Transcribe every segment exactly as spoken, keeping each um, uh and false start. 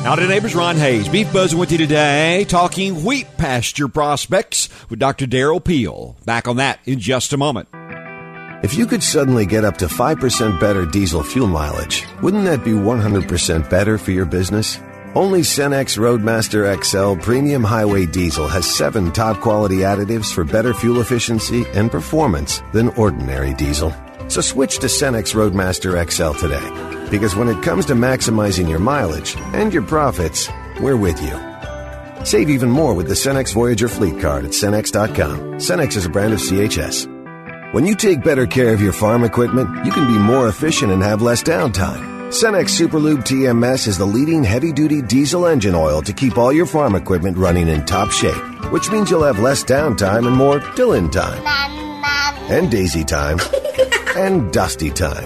Howdy, neighbors. Ron Hayes. Beef Buzzing with you today, talking wheat pasture prospects with Doctor Darrell Peel. Back on that in just a moment. If you could suddenly get up to five percent better diesel fuel mileage, wouldn't that be one hundred percent better for your business? Only Cenex Roadmaster X L Premium Highway Diesel has seven top-quality additives for better fuel efficiency and performance than ordinary diesel. So switch to Cenex Roadmaster X L today. Because when it comes to maximizing your mileage and your profits, we're with you. Save even more with the Cenex Voyager Fleet Card at Cenex dot com. Cenex is a brand of C H S. When you take better care of your farm equipment, you can be more efficient and have less downtime. Cenex Superlube T M S is the leading heavy-duty diesel engine oil to keep all your farm equipment running in top shape, which means you'll have less downtime and more Dylan time, and Daisy time, and Dusty time.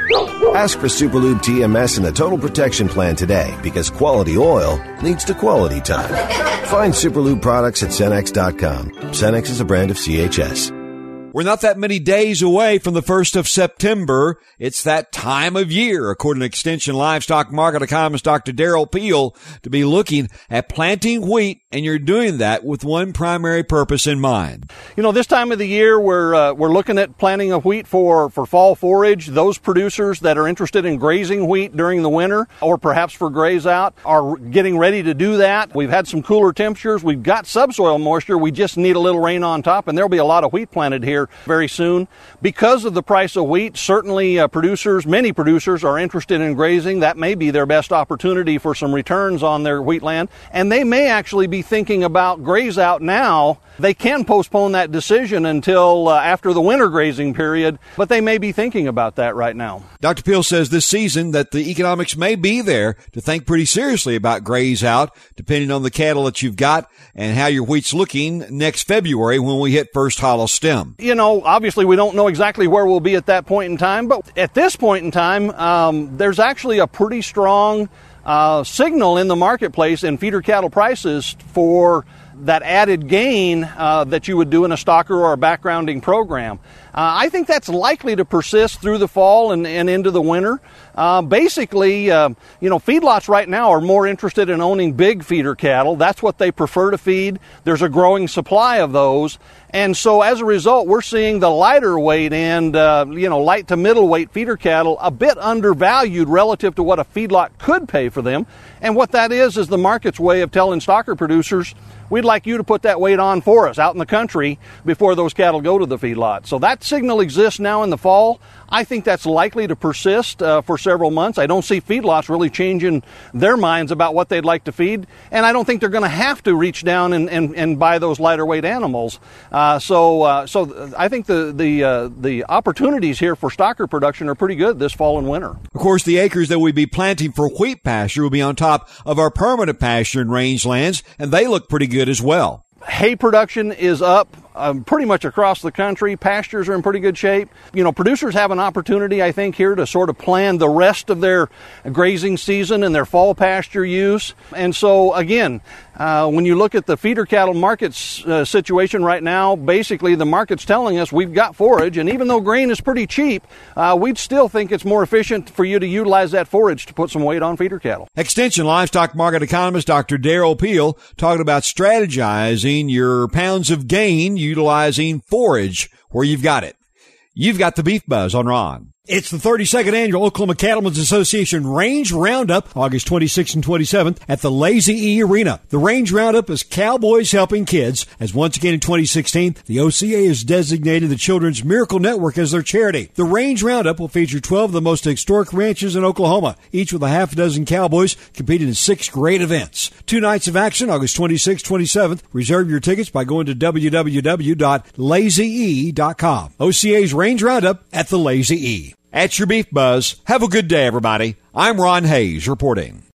Ask for Superlube T M S in the Total Protection Plan today, because quality oil leads to quality time. Find Superlube products at Cenex dot com. Cenex is a brand of C H S. We're not that many days away from the first of September. It's that time of year, according to Extension Livestock Market economist Doctor Darrell Peel, to be looking at planting wheat, and you're doing that with one primary purpose in mind. You know, this time of the year, we're uh, we're looking at planting of wheat for, for fall forage. Those producers that are interested in grazing wheat during the winter, or perhaps for graze out, are getting ready to do that. We've had some cooler temperatures. We've got subsoil moisture. We just need a little rain on top, and there'll be a lot of wheat planted here very soon. Because of the price of wheat, certainly uh, producers, many producers are interested in grazing. That may be their best opportunity for some returns on their wheat land, and they may actually be thinking about graze out now. They can postpone that decision until uh, after the winter grazing period, but they may be thinking about that right now. Doctor Peel says this season that the economics may be there to think pretty seriously about graze out, depending on the cattle that you've got and how your wheat's looking next February when we hit first hollow stem. You know, obviously we don't know exactly where we'll be at that point in time, but at this point in time, um, there's actually a pretty strong uh, signal in the marketplace in feeder cattle prices for that added gain uh, that you would do in a stocker or a backgrounding program. Uh, I think that's likely to persist through the fall and, and into the winter. Uh, basically, uh, you know, feedlots right now are more interested in owning big feeder cattle. That's what they prefer to feed. There's a growing supply of those. And so as a result, we're seeing the lighter weight and, uh, you know, light to middle weight feeder cattle a bit undervalued relative to what a feedlot could pay for them. And what that is, is the market's way of telling stocker producers, we'd like you to put that weight on for us out in the country before those cattle go to the feedlot. So that signal exists now in the fall. I think that's likely to persist uh, for several months. I don't see feedlots really changing their minds about what they'd like to feed, and I don't think they're going to have to reach down and, and, and buy those lighter weight animals. Uh, so uh, so I think the the uh, the opportunities here for stocker production are pretty good this fall and winter. Of course, the acres that we'd be planting for wheat pasture will be on top of our permanent pasture and rangelands, and they look pretty good as well. Hay production is up um, pretty much across the country. Pastures are in pretty good shape. You know, producers have an opportunity, I think, here to sort of plan the rest of their grazing season and their fall pasture use. And so, again, uh, when you look at the feeder cattle market uh, situation right now, basically the market's telling us we've got forage, and even though grain is pretty cheap, uh, we'd still think it's more efficient for you to utilize that forage to put some weight on feeder cattle. Extension Livestock Market economist Doctor Darrell Peel talking about strategizing your pounds of gain utilizing forage where you've got it. You've got the Beef Buzz on Ron. It's the thirty-second Annual Oklahoma Cattlemen's Association Range Roundup, August twenty-sixth and twenty-seventh at the Lazy E Arena. The Range Roundup is Cowboys Helping Kids, as once again in twenty sixteen, the O C A has designated the Children's Miracle Network as their charity. The Range Roundup will feature twelve of the most historic ranches in Oklahoma, each with a half a dozen cowboys competing in six great events. Two nights of action, August twenty-sixth, twenty-seventh. Reserve your tickets by going to w w w dot lazy e dot com. O C A's Range Roundup at the Lazy E. At your Beef Buzz. Have a good day, everybody. I'm Ron Hayes reporting.